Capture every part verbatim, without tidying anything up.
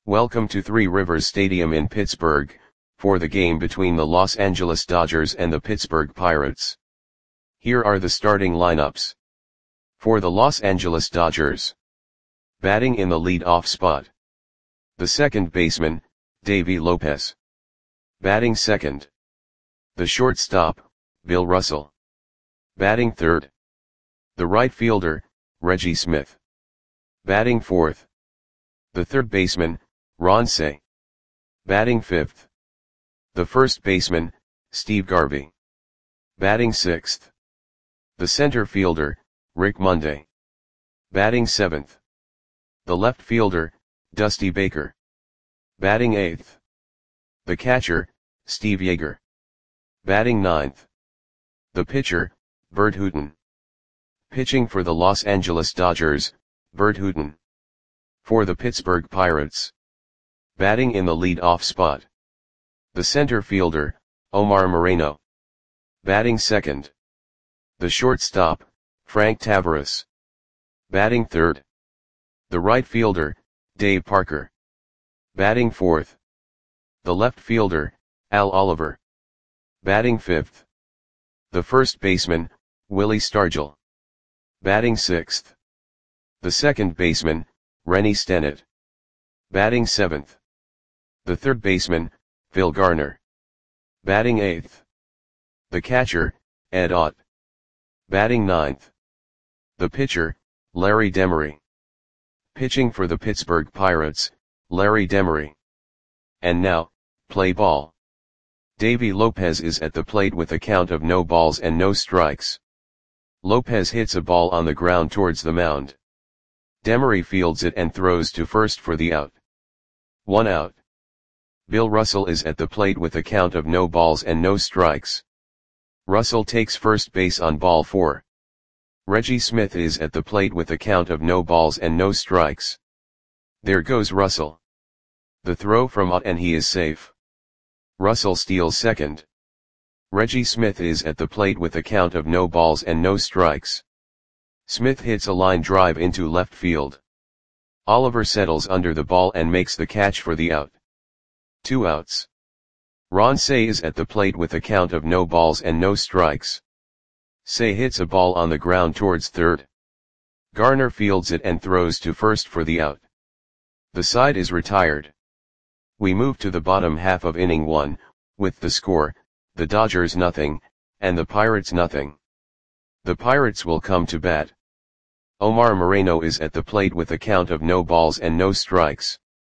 Welcome to Three Rivers Stadium in Pittsburgh, for the game between the Los Angeles Dodgers and the Pittsburgh Pirates. Here are the starting lineups. For the Los Angeles Dodgers. Batting in the lead-off spot. The second baseman, Davey Lopez. Batting second. The shortstop, Bill Russell. Batting third. The right fielder, Reggie Smith. Batting fourth. The third baseman, Ron Cey. Batting fifth. The first baseman, Steve Garvey. Batting sixth. The center fielder, Rick Monday. Batting seventh. The left fielder, Dusty Baker. Batting eighth. The catcher, Steve Yeager. Batting ninth. The pitcher, Bert Hooton. Pitching for the Los Angeles Dodgers, Bert Hooton. For the Pittsburgh Pirates. Batting in the lead-off spot. The center fielder, Omar Moreno. Batting second. The shortstop, Frank Taveras. Batting third. The right fielder, Dave Parker. Batting fourth. The left fielder, Al Oliver. Batting fifth. The first baseman, Willie Stargell. Batting sixth. The second baseman, Rennie Stennett. Batting seventh. The third baseman, Phil Garner. Batting eighth. The catcher, Ed Ott. Batting ninth. The pitcher, Larry Demery. Pitching for the Pittsburgh Pirates, Larry Demery. And now, play ball. Davey Lopez is at the plate with a count of no balls and no strikes. Lopez hits a ball on the ground towards the mound. Demery fields it and throws to first for the out. One out. Bill Russell is at the plate with a count of no balls and no strikes. Russell takes first base on ball four. Reggie Smith is at the plate with a count of no balls and no strikes. There goes Russell. The throw from Ott and he is safe. Russell steals second. Reggie Smith is at the plate with a count of no balls and no strikes. Smith hits a line drive into left field. Oliver settles under the ball and makes the catch for the out. Two outs. Ron Cey is at the plate with a count of no balls and no strikes. Cey hits a ball on the ground towards third. Garner fields it and throws to first for the out. The side is retired. We move to the bottom half of inning one, with the score, the Dodgers nothing, and the Pirates nothing. The Pirates will come to bat. Omar Moreno is at the plate with a count of no balls and no strikes.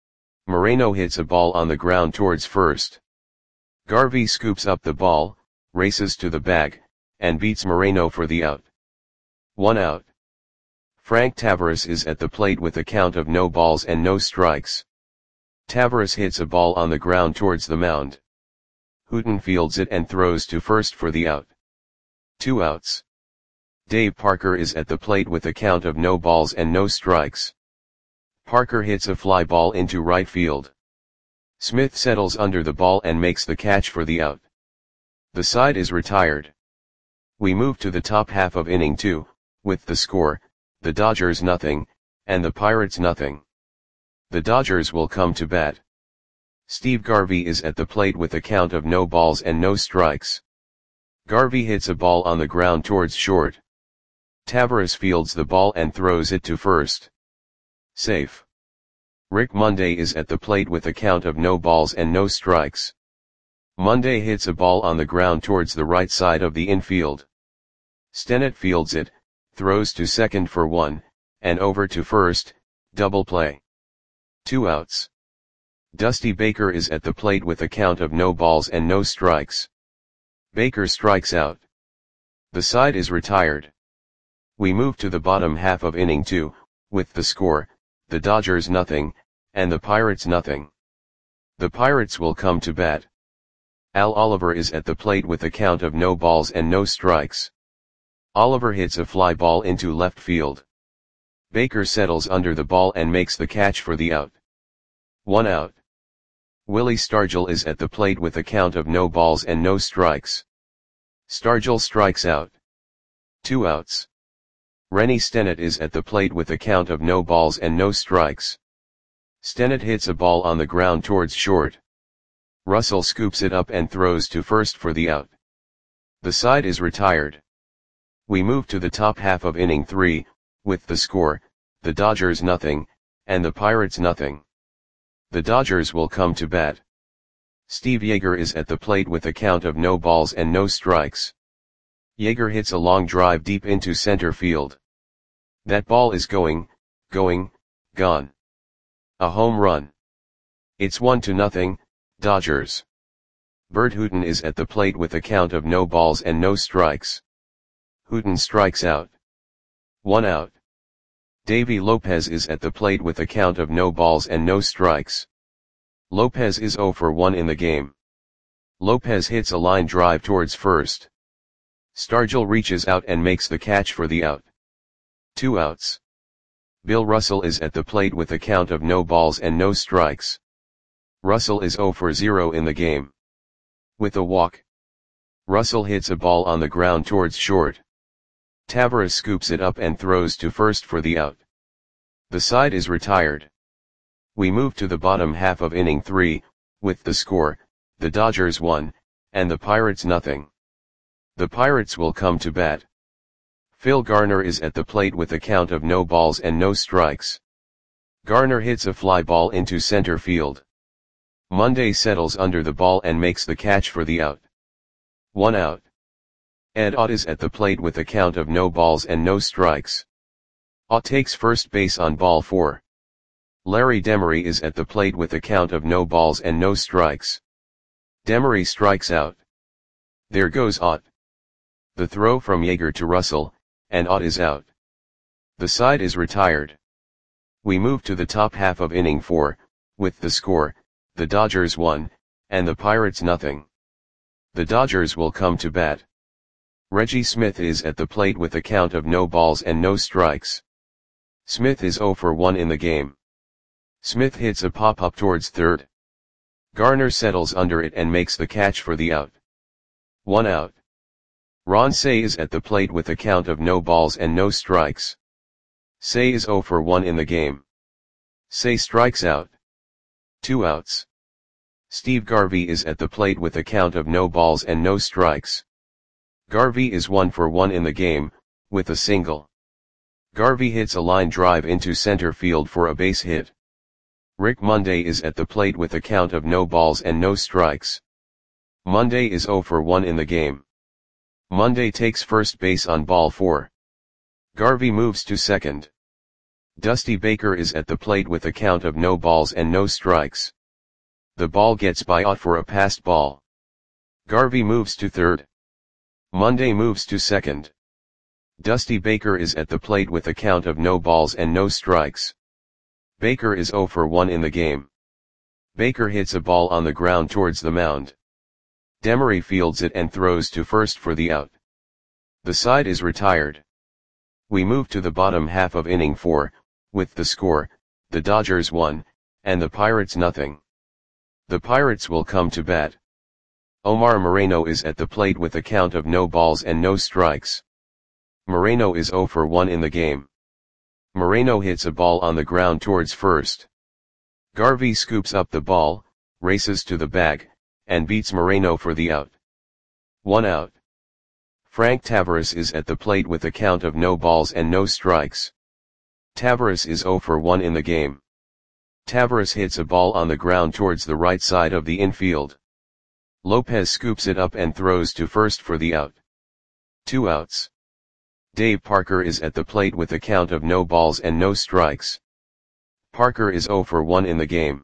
Moreno hits a ball on the ground towards first. Garvey scoops up the ball, races to the bag, and beats Moreno for the out. One out. Frank Taveras is at the plate with a count of no balls and no strikes. Taveras hits a ball on the ground towards the mound. Hooton fields it and throws to first for the out. Two outs. Dave Parker is at the plate with a count of no balls and no strikes. Parker hits a fly ball into right field. Smith settles under the ball and makes the catch for the out. The side is retired. We move to the top half of inning two, with the score, the Dodgers nothing, and the Pirates nothing. The Dodgers will come to bat. Steve Garvey is at the plate with a count of no balls and no strikes. Garvey hits a ball on the ground towards short. Taveras fields the ball and throws it to first. Safe. Rick Monday is at the plate with a count of no balls and no strikes. Monday hits a ball on the ground towards the right side of the infield. Stennett fields it, throws to second for one, and over to first, double play. Two outs. Dusty Baker is at the plate with a count of no balls and no strikes. Baker strikes out. The side is retired. We move to the bottom half of inning two, with the score, the Dodgers nothing, and the Pirates nothing. The Pirates will come to bat. Al Oliver is at the plate with a count of no balls and no strikes. Oliver hits a fly ball into left field. Baker settles under the ball and makes the catch for the out. One out. Willie Stargell is at the plate with a count of no balls and no strikes. Stargell strikes out. Two outs. Rennie Stennett is at the plate with a count of no balls and no strikes. Stennett hits a ball on the ground towards short. Russell scoops it up and throws to first for the out. The side is retired. We move to the top half of inning three, with the score, the Dodgers nothing, and the Pirates nothing. The Dodgers will come to bat. Steve Yeager is at the plate with a count of no balls and no strikes. Yeager hits a long drive deep into center field. That ball is going, going, gone. A home run. It's one to nothing, Dodgers. Bert Hooton is at the plate with a count of no balls and no strikes. Hooton strikes out. One out. Davy Lopez is at the plate with a count of no balls and no strikes. Lopez is oh for one in the game. Lopez hits a line drive towards first. Stargell reaches out and makes the catch for the out. Two outs. Bill Russell is at the plate with a count of no balls and no strikes. Russell is oh for zero in the game. With a walk. Russell hits a ball on the ground towards short. Taveras scoops it up and throws to first for the out. The side is retired. We move to the bottom half of inning three, with the score, the Dodgers one, and the Pirates nothing. The Pirates will come to bat. Phil Garner is at the plate with a count of no balls and no strikes. Garner hits a fly ball into center field. Monday settles under the ball and makes the catch for the out. One out. Ed Ott is at the plate with a count of no balls and no strikes. Ott takes first base on ball four. Larry Demery is at the plate with a count of no balls and no strikes. Demery strikes out. There goes Ott. The throw from Yeager to Russell, and Ott is out. The side is retired. We move to the top half of inning four, with the score, the Dodgers one, and the Pirates nothing. The Dodgers will come to bat. Reggie Smith is at the plate with a count of no balls and no strikes. Smith is oh for one in the game. Smith hits a pop-up towards third. Garner settles under it and makes the catch for the out. One out. Ron Cey is at the plate with a count of no balls and no strikes. Cey is oh for one in the game. Cey strikes out. Two outs. Steve Garvey is at the plate with a count of no balls and no strikes. Garvey is one for one in the game, with a single. Garvey hits a line drive into center field for a base hit. Rick Monday is at the plate with a count of no balls and no strikes. Monday is oh for one in the game. Monday takes first base on ball four. Garvey moves to second. Dusty Baker is at the plate with a count of no balls and no strikes. The ball gets by Ott for a passed ball. Garvey moves to third. Monday moves to second. Dusty Baker is at the plate with a count of no balls and no strikes. Baker is oh for one in the game. Baker hits a ball on the ground towards the mound. Demery fields it and throws to first for the out. The side is retired. We move to the bottom half of inning four, with the score, the Dodgers one, and the Pirates nothing. The Pirates will come to bat. Omar Moreno is at the plate with a count of no balls and no strikes. Moreno is oh for one in the game. Moreno hits a ball on the ground towards first. Garvey scoops up the ball, races to the bag, and beats Moreno for the out. One out. Frank Taveras is at the plate with a count of no balls and no strikes. Taveras is oh for one in the game. Taveras hits a ball on the ground towards the right side of the infield. Lopez scoops it up and throws to first for the out. Two outs. Dave Parker is at the plate with a count of no balls and no strikes. Parker is oh for one in the game.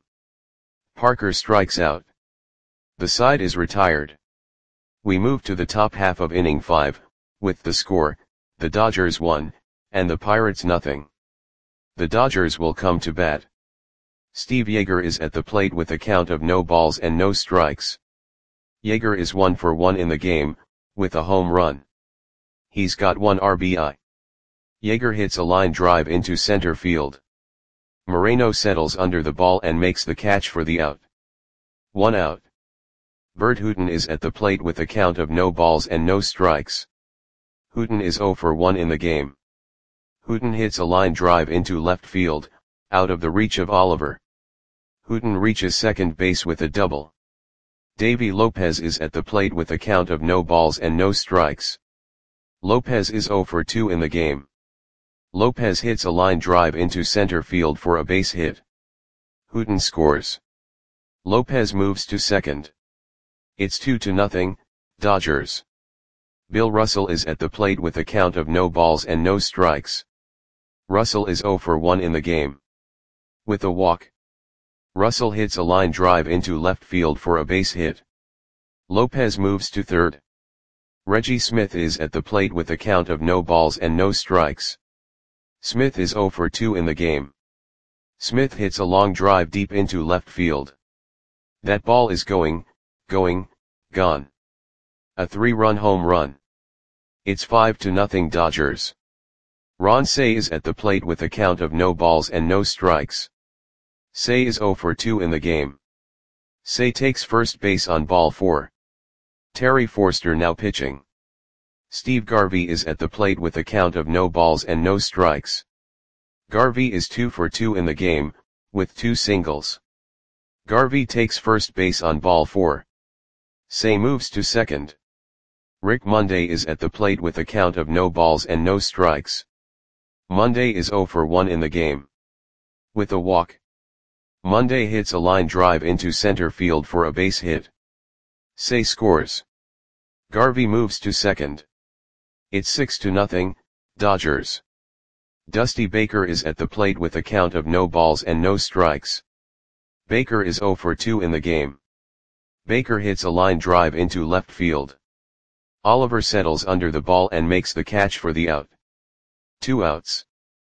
Parker strikes out. The side is retired. We move to the top half of inning five, with the score, the Dodgers one, and the Pirates nothing. The Dodgers will come to bat. Steve Yeager is at the plate with a count of no balls and no strikes. Yeager is one for one in the game, with a home run. He's got one R B I. Yeager hits a line drive into center field. Moreno settles under the ball and makes the catch for the out. One out. Bert Hooton is at the plate with a count of no balls and no strikes. Hooton is oh for one in the game. Hooton hits a line drive into left field, out of the reach of Oliver. Hooton reaches second base with a double. Davy Lopez is at the plate with a count of no balls and no strikes. Lopez is oh for two in the game. Lopez hits a line drive into center field for a base hit. Hooton scores. Lopez moves to second. It's two to nothing, Dodgers. Bill Russell is at the plate with a count of no balls and no strikes. Russell is oh for one in the game. With a walk. Russell hits a line drive into left field for a base hit. Lopez moves to third. Reggie Smith is at the plate with a count of no balls and no strikes. Smith is oh for two in the game. Smith hits a long drive deep into left field. That ball is going, going, gone. A three-run home run. It's five to nothing Dodgers. Ron Cey is at the plate with a count of no balls and no strikes. Cey is oh for two in the game. Cey takes first base on ball four. Terry Forster now pitching. Steve Garvey is at the plate with a count of no balls and no strikes. Garvey is two for two in the game, with two singles. Garvey takes first base on ball four. Cey moves to second. Rick Monday is at the plate with a count of no balls and no strikes. Monday is oh for one in the game. With a walk. Monday hits a line drive into center field for a base hit. Cey scores. Garvey moves to second. It's six to nothing, Dodgers. Dusty Baker is at the plate with a count of no balls and no strikes. Baker is oh for two in the game. Baker hits a line drive into left field. Oliver settles under the ball and makes the catch for the out. Two outs.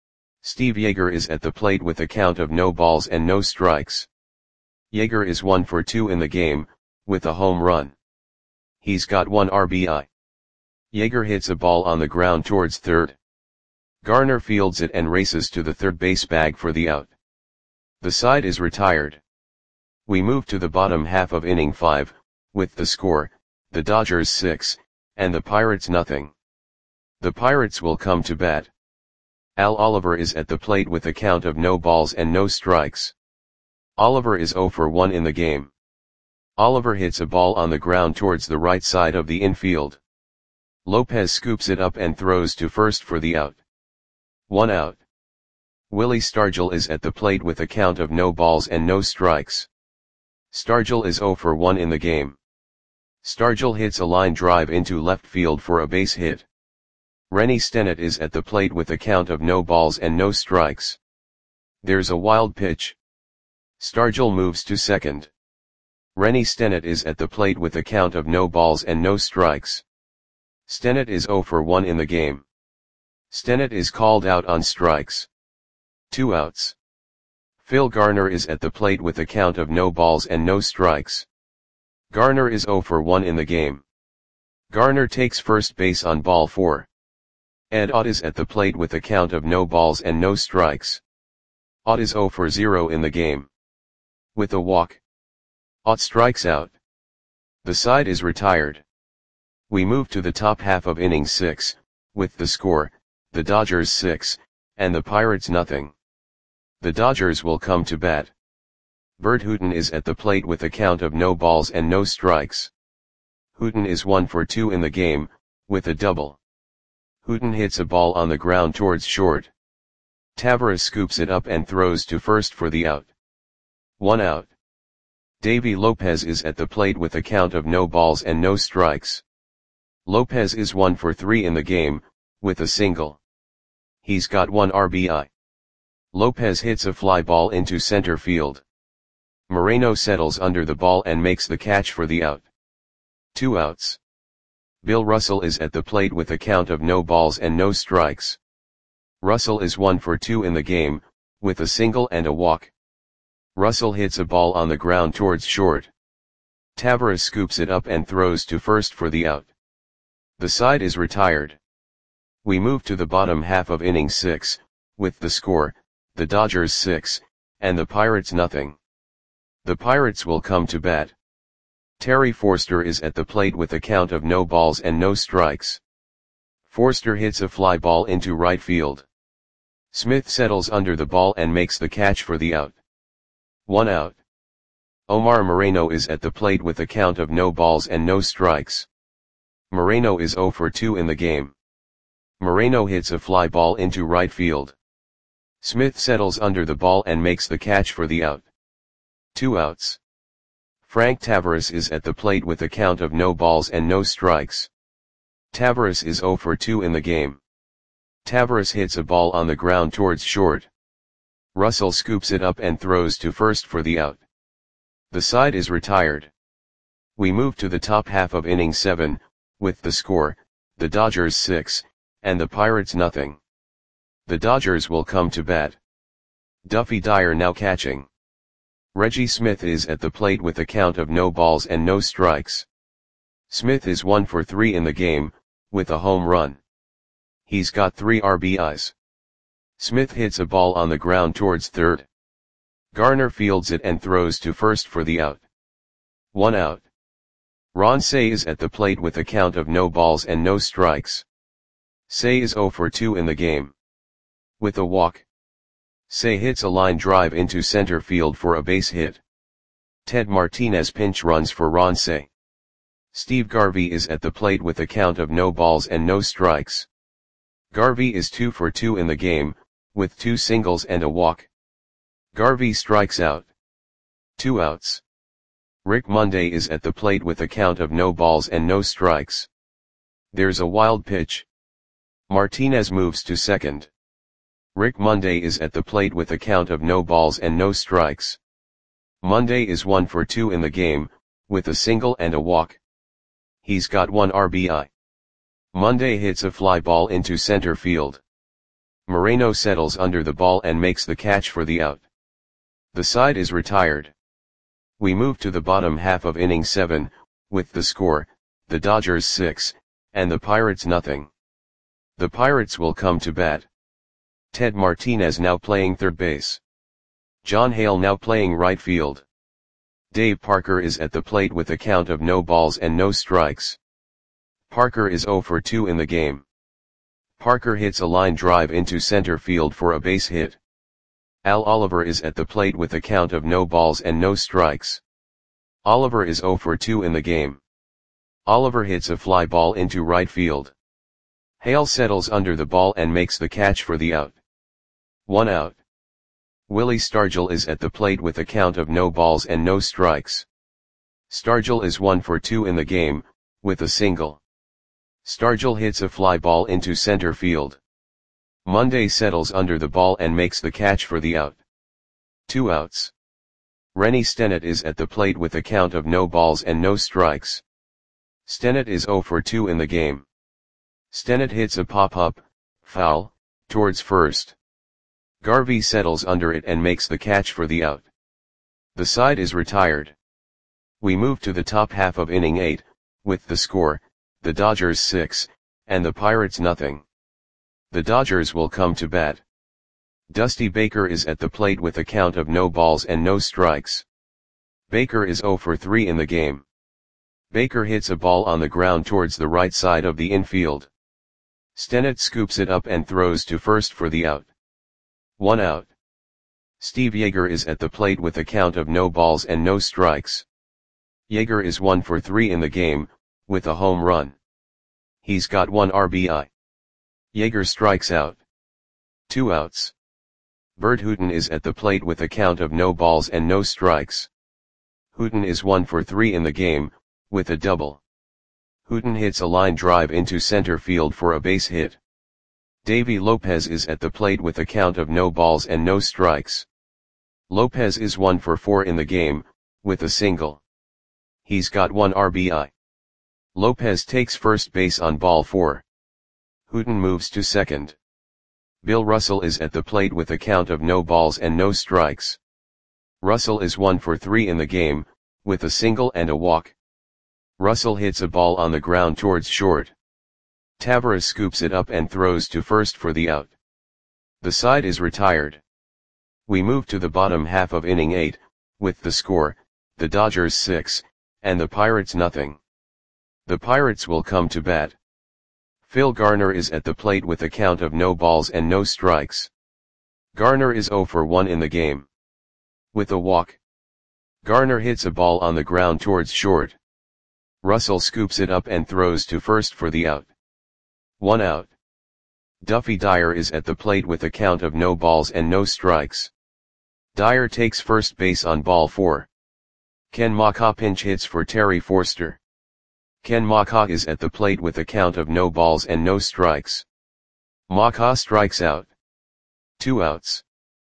Steve Yeager is at the plate with a count of no balls and no strikes. Yeager is one for two in the game, with a home run. He's got one R B I. Yeager hits a ball on the ground towards third. Garner fields it and races to the third base bag for the out. The side is retired. We move to the bottom half of inning five, with the score, the Dodgers six, and the Pirates nothing. The Pirates will come to bat. Al Oliver is at the plate with a count of no balls and no strikes. Oliver is oh for one in the game. Oliver hits a ball on the ground towards the right side of the infield. Lopez scoops it up and throws to first for the out. One out. Willie Stargell is at the plate with a count of no balls and no strikes. Stargell is oh for one in the game. Stargell hits a line drive into left field for a base hit. Rennie Stennett is at the plate with a count of no balls and no strikes. There's a wild pitch. Stargell moves to second. Rennie Stennett is at the plate with a count of no balls and no strikes. Stennett is oh for one in the game. Stennett is called out on strikes. Two outs. Phil Garner is at the plate with a count of no balls and no strikes. Garner is oh for one in the game. Garner takes first base on ball four. Ed Ott is at the plate with a count of no balls and no strikes. Ott is oh for zero in the game. With a walk. Ott strikes out. The side is retired. We move to the top half of inning six, with the score, the Dodgers six, and the Pirates nothing. The Dodgers will come to bat. Bert Hooton is at the plate with a count of no balls and no strikes. Hooton is one for two in the game, with a double. Hooton hits a ball on the ground towards short. Tavares scoops it up and throws to first for the out. One out. Davy Lopez is at the plate with a count of no balls and no strikes. Lopez is one for three in the game, with a single. He's got one R B I. Lopez hits a fly ball into center field. Moreno settles under the ball and makes the catch for the out. Two outs. Bill Russell is at the plate with a count of no balls and no strikes. Russell is one for two in the game, with a single and a walk. Russell hits a ball on the ground towards short. Tavares scoops it up and throws to first for the out. The side is retired. We move to the bottom half of inning six, with the score, the Dodgers six, and the Pirates nothing. The Pirates will come to bat. Terry Forster is at the plate with a count of no balls and no strikes. Forster hits a fly ball into right field. Smith settles under the ball and makes the catch for the out. One out. Omar Moreno is at the plate with a count of no balls and no strikes. Moreno is zero for two in the game. Moreno hits a fly ball into right field. Smith settles under the ball and makes the catch for the out. Two outs. Frank Taveras is at the plate with a count of no balls and no strikes. Taveras is zero for two in the game. Taveras hits a ball on the ground towards short. Russell scoops it up and throws to first for the out. The side is retired. We move to the top half of inning seven, with the score, the Dodgers six, and the Pirates nothing. The Dodgers will come to bat. Duffy Dyer now catching. Reggie Smith is at the plate with a count of no balls and no strikes. Smith is one for three in the game, with a home run. He's got three R B Is. Smith hits a ball on the ground towards third. Garner fields it and throws to first for the out. One out. Ron Cey is at the plate with a count of no balls and no strikes. Cey is zero for two in the game. With a walk. Cey hits a line drive into center field for a base hit. Ted Martinez pinch runs for Ron Cey. Steve Garvey is at the plate with a count of no balls and no strikes. Garvey is two for two in the game, with two singles and a walk. Garvey strikes out. Two outs. Rick Monday is at the plate with a count of no balls and no strikes. There's a wild pitch. Martinez moves to second. Rick Monday is at the plate with a count of no balls and no strikes. Monday is one for two in the game, with a single and a walk. He's got one R B I. Monday hits a fly ball into center field. Moreno settles under the ball and makes the catch for the out. The side is retired. We move to the bottom half of inning seven, with the score, the Dodgers six, and the Pirates nothing. The Pirates will come to bat. Ted Martinez now playing third base. John Hale now playing right field. Dave Parker is at the plate with a count of no balls and no strikes. Parker is zero for two in the game. Parker hits a line drive into center field for a base hit. Al Oliver is at the plate with a count of no balls and no strikes. Oliver is zero for two in the game. Oliver hits a fly ball into right field. Hale settles under the ball and makes the catch for the out. One out. Willie Stargell is at the plate with a count of no balls and no strikes. Stargell is one for two in the game, with a single. Stargell hits a fly ball into center field. Monday settles under the ball and makes the catch for the out. Two outs. Rennie Stennett is at the plate with a count of no balls and no strikes. Stennett is zero for two in the game. Stennett hits a pop-up, foul, towards first. Garvey settles under it and makes the catch for the out. The side is retired. We move to the top half of inning eight, with the score, the Dodgers six, and the Pirates nothing. The Dodgers will come to bat. Dusty Baker is at the plate with a count of no balls and no strikes. Baker is zero for three in the game. Baker hits a ball on the ground towards the right side of the infield. Stennett scoops it up and throws to first for the out. One out. Steve Yeager is at the plate with a count of no balls and no strikes. Yeager is one for three in the game, with a home run. He's got one R B I. Yeager strikes out. Two outs. Bert Hooton is at the plate with a count of no balls and no strikes. Hooton is one for three in the game, with a double. Hooton hits a line drive into center field for a base hit. Davy Lopez is at the plate with a count of no balls and no strikes. Lopez is one for four in the game, with a single. He's got one R B I. Lopez takes first base on ball four. Hooton moves to second. Bill Russell is at the plate with a count of no balls and no strikes. Russell is one for three in the game, with a single and a walk. Russell hits a ball on the ground towards short. Taveras scoops it up and throws to first for the out. The side is retired. We move to the bottom half of inning eight, with the score, the Dodgers six, and the Pirates nothing. The Pirates will come to bat. Phil Garner is at the plate with a count of no balls and no strikes. Garner is zero for one in the game. With a walk. Garner hits a ball on the ground towards short. Russell scoops it up and throws to first for the out. One out. Duffy Dyer is at the plate with a count of no balls and no strikes. Dyer takes first base on ball four. Ken Macha pinch hits for Terry Forster. Ken Macha is at the plate with a count of no balls and no strikes. Macha strikes out. Two outs.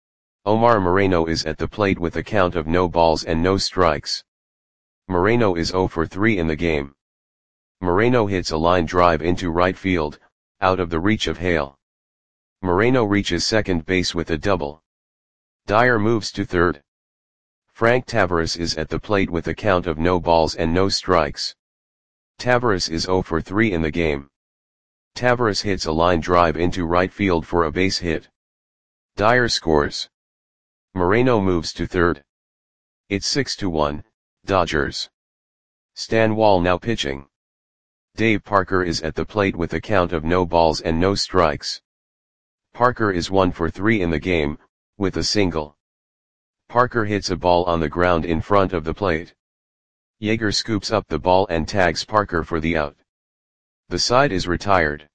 Omar Moreno is at the plate with a count of no balls and no strikes. Moreno is zero for three in the game. Moreno hits a line drive into right field, out of the reach of Hale. Moreno reaches second base with a double. Dyer moves to third. Frank Tavares is at the plate with a count of no balls and no strikes. Tavares is zero for three in the game. Tavares hits a line drive into right field for a base hit. Dyer scores. Moreno moves to third. It's six to one, Dodgers. Stan Wall now pitching. Dave Parker is at the plate with a count of no balls and no strikes. Parker is one for three in the game, with a single. Parker hits a ball on the ground in front of the plate. Yeager scoops up the ball and tags Parker for the out. The side is retired.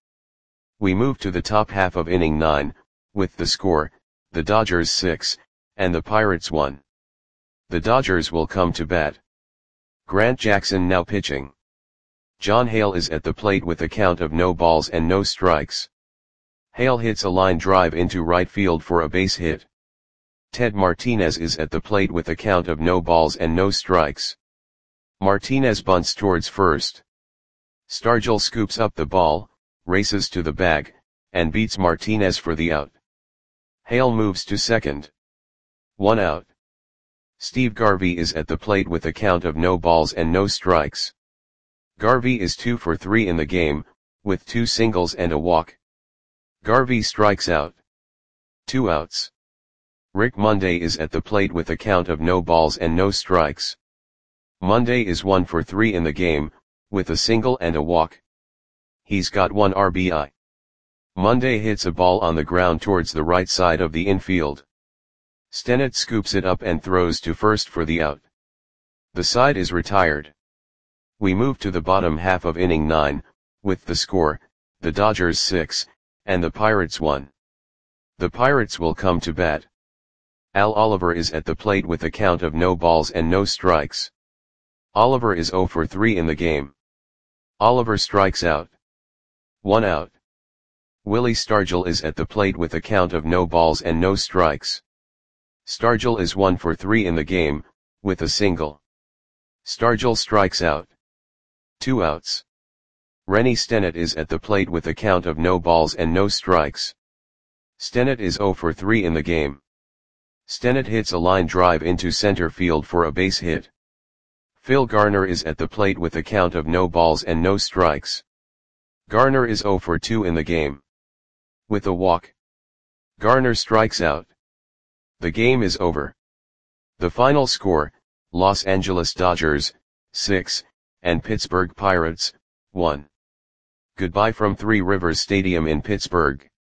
We move to the top half of inning nine, with the score, the Dodgers six, and the Pirates one. The Dodgers will come to bat. Grant Jackson now pitching. John Hale is at the plate with a count of no balls and no strikes. Hale hits a line drive into right field for a base hit. Ted Martinez is at the plate with a count of no balls and no strikes. Martinez bunts towards first. Stargell scoops up the ball, races to the bag, and beats Martinez for the out. Hale moves to second. One out. Steve Garvey is at the plate with a count of no balls and no strikes. Garvey is two for three in the game, with two singles and a walk. Garvey strikes out. Two outs. Rick Monday is at the plate with a count of no balls and no strikes. Monday is one for three in the game, with a single and a walk. He's got one R B I. Monday hits a ball on the ground towards the right side of the infield. Stennett scoops it up and throws to first for the out. The side is retired. We move to the bottom half of inning nine, with the score, the Dodgers six, and the Pirates one. The Pirates will come to bat. Al Oliver is at the plate with a count of no balls and no strikes. Oliver is zero for three in the game. Oliver strikes out. One out. Willie Stargell is at the plate with a count of no balls and no strikes. Stargell is one for three in the game, with a single. Stargell strikes out. Two outs. Rennie Stennett is at the plate with a count of no balls and no strikes. Stennett is zero for three in the game. Stennett hits a line drive into center field for a base hit. Phil Garner is at the plate with a count of no balls and no strikes. Garner is zero for two in the game. With a walk. Garner strikes out. The game is over. The final score, Los Angeles Dodgers, six, and Pittsburgh Pirates, one. Goodbye from Three Rivers Stadium in Pittsburgh.